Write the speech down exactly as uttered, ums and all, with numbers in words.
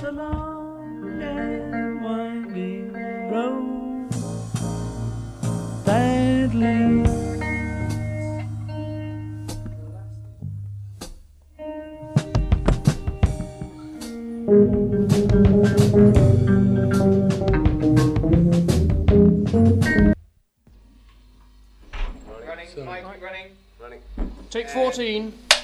the long and winding road that leads. Running, So- Mike, running. Running. Take fourteen.